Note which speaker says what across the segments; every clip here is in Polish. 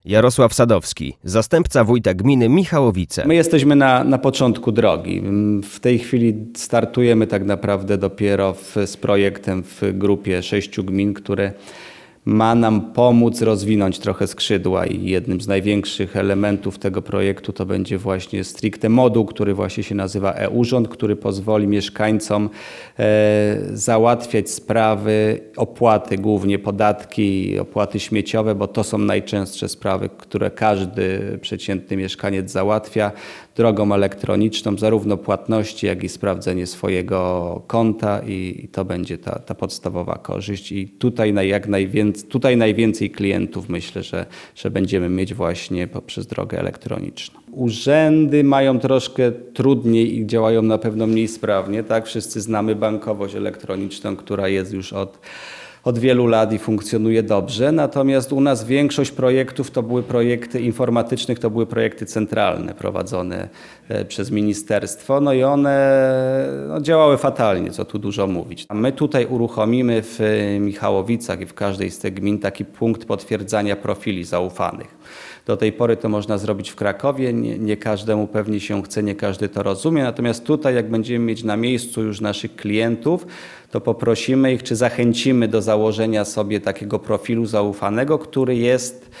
Speaker 1: Jarosław Sadowski, zastępca wójta gminy Michałowice.
Speaker 2: My jesteśmy na początku drogi. W tej chwili startujemy tak naprawdę dopiero z projektem w grupie 6 gmin, które ma nam pomóc rozwinąć trochę skrzydła i jednym z największych elementów tego projektu to będzie właśnie stricte moduł, który właśnie się nazywa e-Urząd, który pozwoli mieszkańcom załatwiać sprawy, opłaty, głównie podatki, opłaty śmieciowe, bo to są najczęstsze sprawy, które każdy przeciętny mieszkaniec załatwia drogą elektroniczną, zarówno płatności, jak i sprawdzenie swojego konta i to będzie ta podstawowa korzyść. I tutaj najwięcej klientów myślę, że będziemy mieć właśnie poprzez drogę elektroniczną. Urzędy mają troszkę trudniej i działają na pewno mniej sprawnie. Tak? Wszyscy znamy bankowość elektroniczną, która jest już od wielu lat i funkcjonuje dobrze. Natomiast u nas większość projektów to były projekty informatycznych, to były projekty centralne prowadzone przez ministerstwo. No i one działały fatalnie, co tu dużo mówić. A my tutaj uruchomimy w Michałowicach i w każdej z tych gmin taki punkt potwierdzania profili zaufanych. Do tej pory to można zrobić w Krakowie, nie każdemu pewnie się chce, nie każdy to rozumie, natomiast tutaj jak będziemy mieć na miejscu już naszych klientów, to poprosimy ich, czy zachęcimy do założenia sobie takiego profilu zaufanego, który jest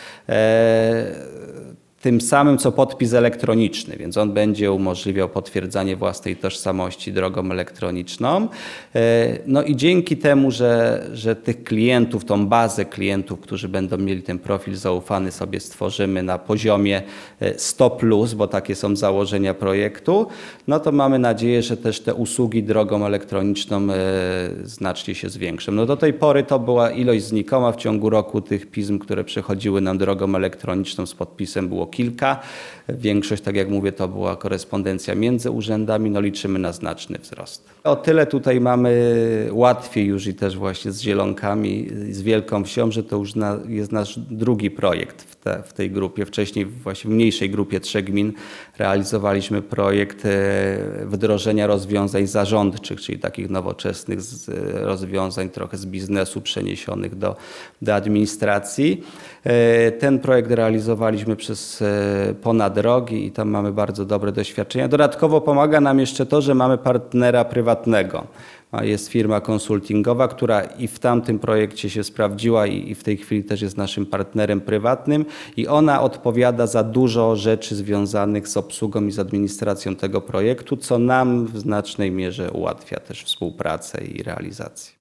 Speaker 2: tym samym co podpis elektroniczny, więc on będzie umożliwiał potwierdzanie własnej tożsamości drogą elektroniczną. No i dzięki temu, że tych klientów, tą bazę klientów, którzy będą mieli ten profil zaufany, sobie stworzymy na poziomie 100+, bo takie są założenia projektu, no to mamy nadzieję, że też te usługi drogą elektroniczną znacznie się zwiększą. No do tej pory to była ilość znikoma. W ciągu roku tych pism, które przechodziły nam drogą elektroniczną z podpisem było kilka. Większość, tak jak mówię, to była korespondencja między urzędami. No liczymy na znaczny wzrost. O tyle tutaj mamy łatwiej już i też właśnie z Zielonkami, z Wielką Wsią, że to już jest nasz drugi projekt w tej grupie. Wcześniej właśnie w mniejszej grupie 3 gmin realizowaliśmy projekt wdrożenia rozwiązań zarządczych, czyli takich nowoczesnych rozwiązań trochę z biznesu przeniesionych do administracji. Ten projekt realizowaliśmy przez ponad rok i tam mamy bardzo dobre doświadczenia. Dodatkowo pomaga nam jeszcze to, że mamy partnera prywatnego. Jest firma konsultingowa, która i w tamtym projekcie się sprawdziła i w tej chwili też jest naszym partnerem prywatnym i ona odpowiada za dużo rzeczy związanych z obsługą i z administracją tego projektu, co nam w znacznej mierze ułatwia też współpracę i realizację.